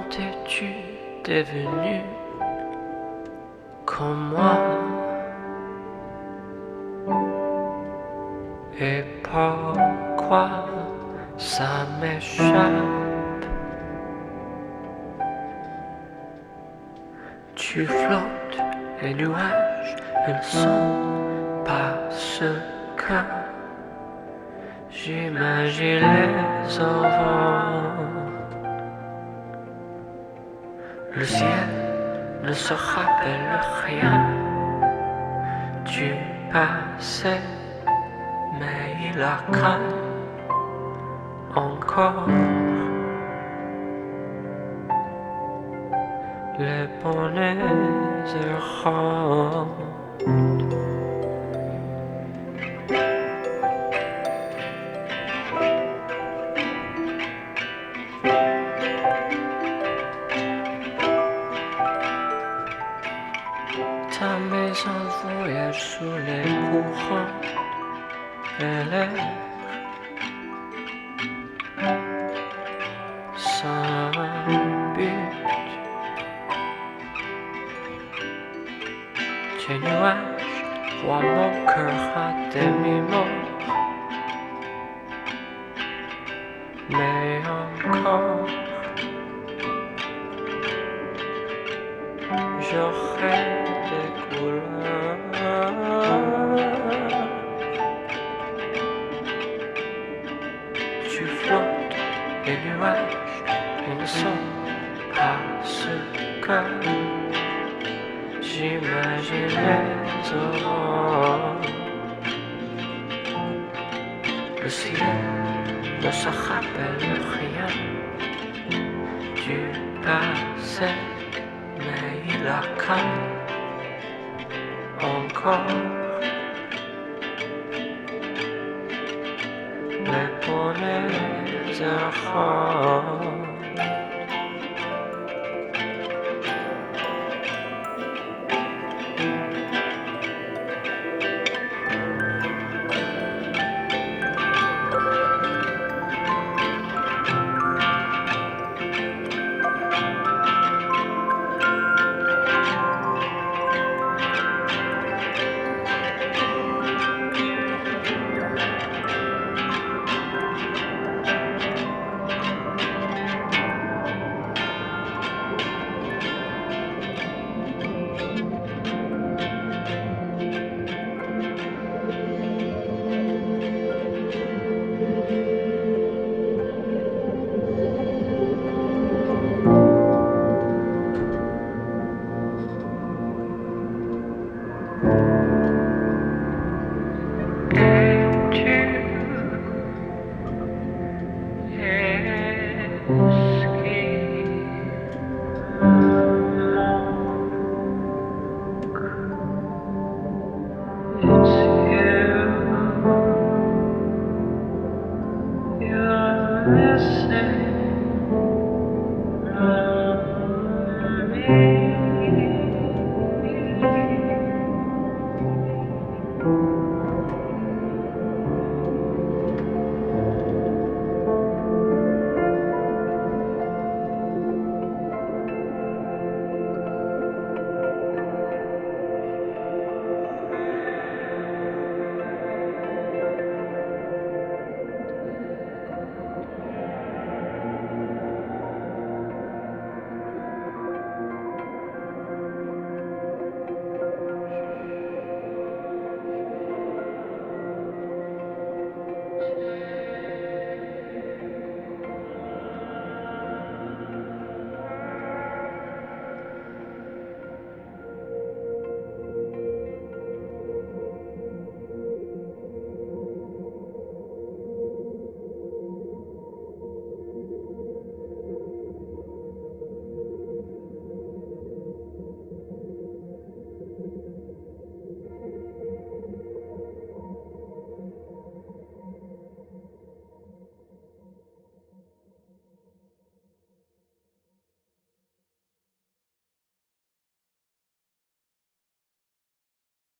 es-tu devenu comme moi? Et pourquoi ça m'échappe? Tu flottes, les nuages, ils ne sont pas ce que j'imagine les aurons. Le ciel ne se rappelle rien du passé, mais il a craint encore les bonnets errants. Ta maison voyage sous les courants et l'air sans but. Tes nuages voient mon cœur à demi-mort, mais encore j'aurai des couleurs. Tu flottes, les nuages, ils ne sont pas ce que j'imagine les aurons. Le ciel ne se rappelle rien du passé, mais il a craint encore les bonnets errants. You're missing.